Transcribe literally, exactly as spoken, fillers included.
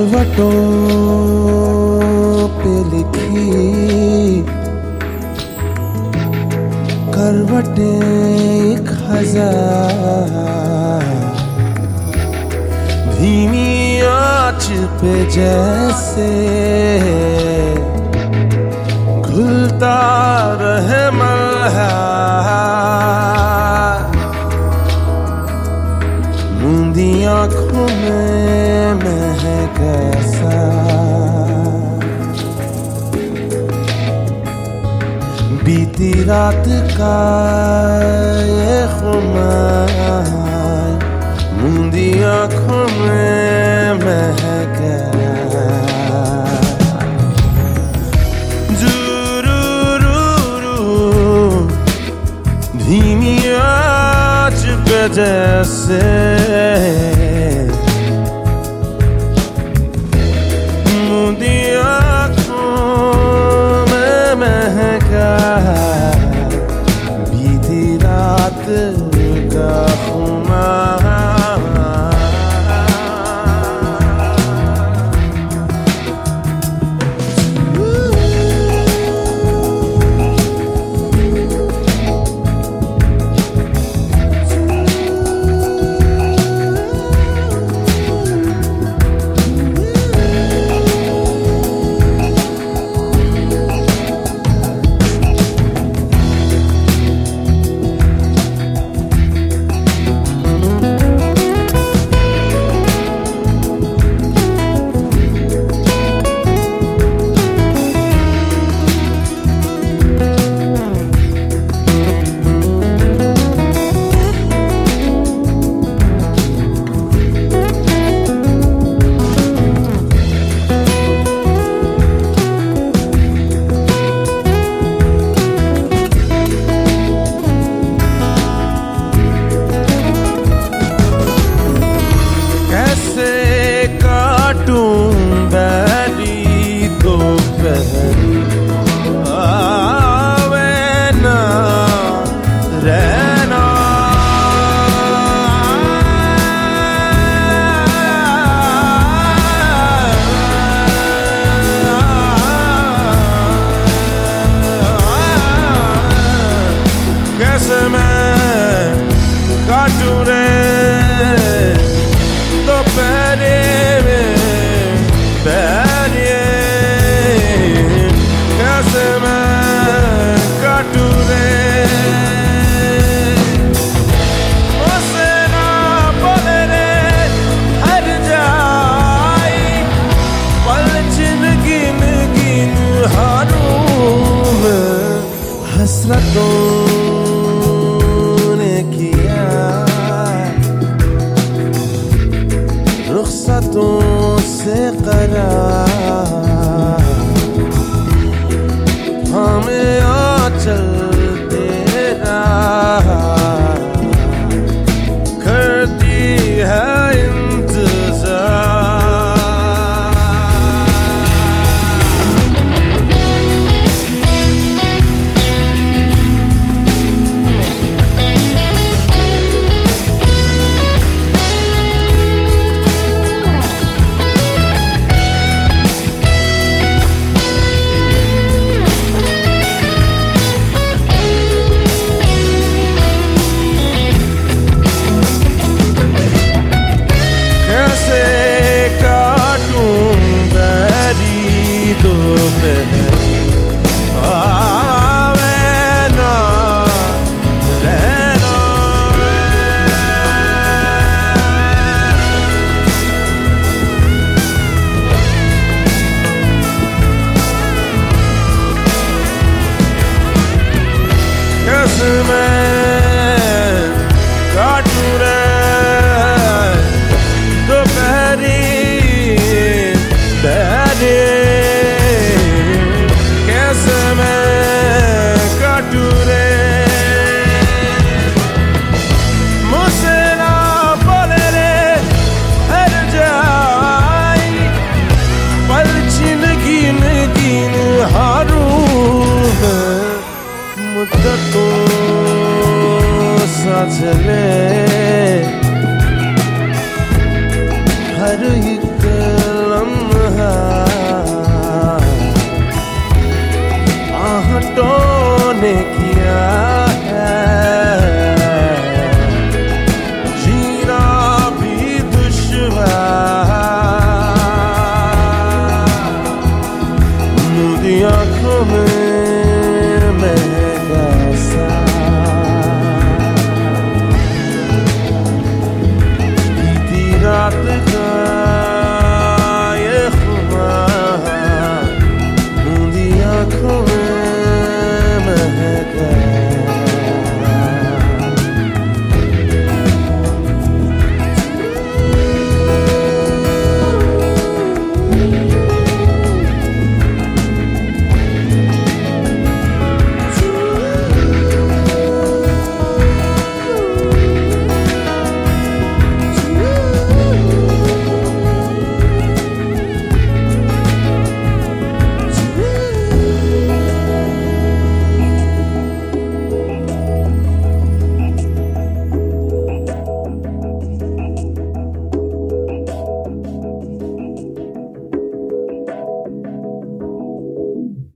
करवटों पे लिखी करवटें एक हजार, धीमी आँच पे जैसे घुलता रहे मल्हार, मूंदी आँखों में महक ऐसा बीती रात का ये खुमार, मूंदी आँखों में महक धीमी आँच पे जैसे मूंदी आँखों में महका बीती रात का खुमार। बैरी दोपहरी आवे ना रहना, कैसे मैं काटूं रे दोपहरी बैरिए, कैसे मैं काटूं रे उसे ना बोले रे हर जाई, पल छिन गिन गिन हारूं मैं, हसरतों ने किया रुखसतों से करार, हमें आंचल तेरा करती है मुद्दतों सा चले